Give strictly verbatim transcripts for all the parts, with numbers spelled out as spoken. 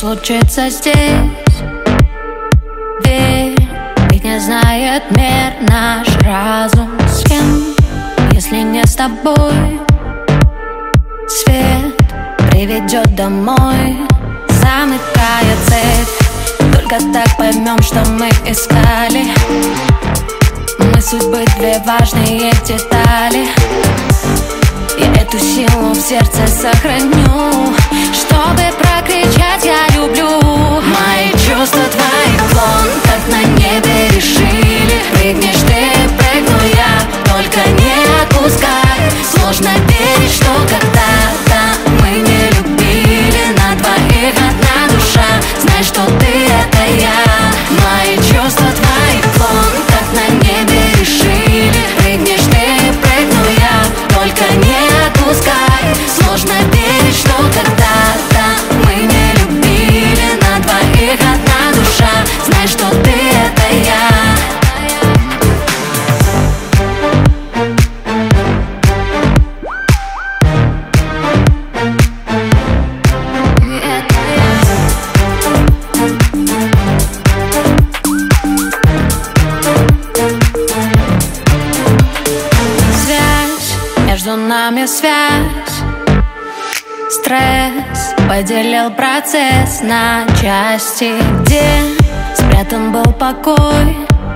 случится здесь? Верь, ведь не знает мир наш разум. С кем, если не с тобой? Свет приведет домой, замыкая цепь. Только так поймем, что мы искали. Мы судьбы две важные детали. Я эту силу в сердце сохраню, чтобы прокричать «я люблю». Мои чувства твои клон, как на небе решили. Прыгнешь ты, прыгну я, только не отпускай. Сложно верить, что когда-то мы не любили. На двоих одна душа, знай, что ты это я. Мои чувства твои клон, как на небе решили. Прыгнешь ты, прыгну я, только не отпускай. Сложно верить, что когда-то мы не любили. На двоих одна душа, знай, что ты это я. Между нами связь, стресс поделил процесс на части. Где спрятан был покой?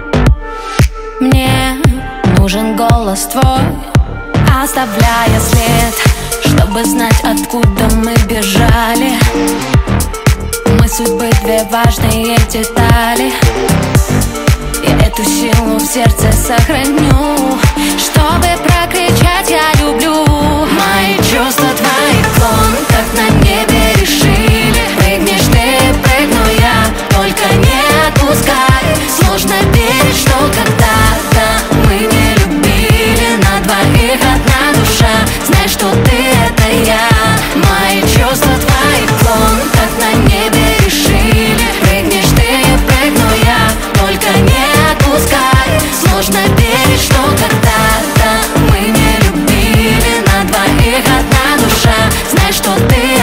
Мне нужен голос твой, оставляя след, чтобы знать, откуда мы бежали. Мы судьбы две важные детали. Я эту силу в сердце сохраню, чтобы прокричать «я люблю». Мои чувства твои клон, как на небе решили. Прыгнешь ты, прыгну я, только не отпускай. Сложно верить, что когда-то мы не любили. На двоих одна душа, знай, что ты это я. Мои чувства твои клон, как на небе решили. Прыгнешь ты, прыгну я, только не отпускай. Сложно верить, что когда-то мы не любили. На двоих одна душа, знай, что ты